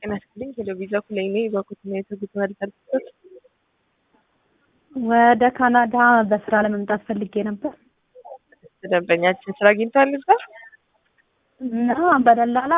ጤና ይስጥልኝ ቴሌቪዥን ላይ ነኝ በኮትኔት ጉዳይ ተልኩት ወደ ካናዳ በስራ ለመምጣት ፈልጌ ነበር። ደንበኛችን ስራ አግኝቷል እዛ? እና በደላላ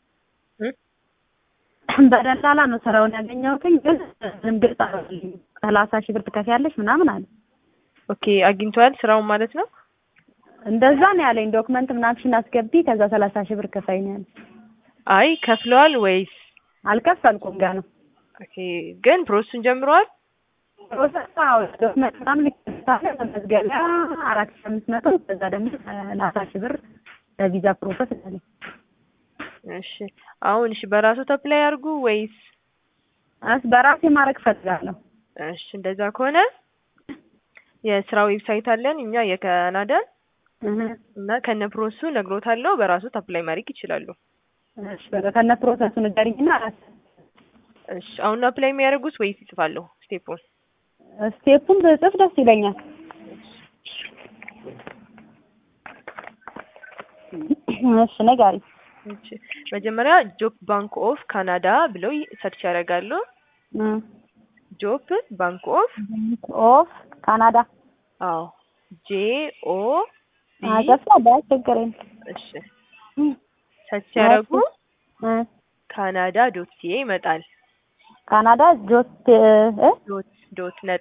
ነው ስራውን ያገኘሁት፣ ግን ምንም ግልጽ አይደለም። 30,000 ብር ትከፍያለሽ ምናምን አለ። ኦኬ አግኝቷል ስራውን ማለት ነው? እንደዛ ነው ያለኝ። ዶክመንት ምናምን አስገቢ ከዛ 30,000 ብር ከፋይ ነው ያለኝ። አይ ከፍለዋል ወይስ? አልከፈልኩም ገና። ኦኬ ግን ፕሮሰሱን ጀምረዋል? ፕሮሰሳው ዶክመንት ምናምን ልከታለ ተመዝገቢያ 4,500 ከዛ ደግሞ 30,000 ብር ለቪዛ ፕሮሰስ አለ። እሺ አሁን በራሱ አፕላይ ያርጉ ወይስ? በራሴ ማድረግ ፈልጋለሁ። እሺ እንደዛ ከሆነ የስራ ዌብሳይት አለን እኛ የካናዳ እና ከነ ፕሮሰሱ ነግሮታለሁ። በራሱ አፕላይ ማድረግ ይችላሉ። እሺ ከነ ፕሮሰሱ ንገሪኝና እሺ አሁን አፕላይ የሚያደርጉት ወይስ ይጽፋሉ? ስቴፑን በጽፍ ደስ ይለኛል። እሺ ነጋሪ። እሺ መጀመሪያ ጆብ ባንክ ኦፍ ካናዳ ብለው ሰርች ያደርጋሉ። ጆብ ባንክ ኦፍ ካናዳ። አዎ JO ችግር እሺ ሰርች ያደርጉ canada.ca ይመጣል። ካናዳ ዶት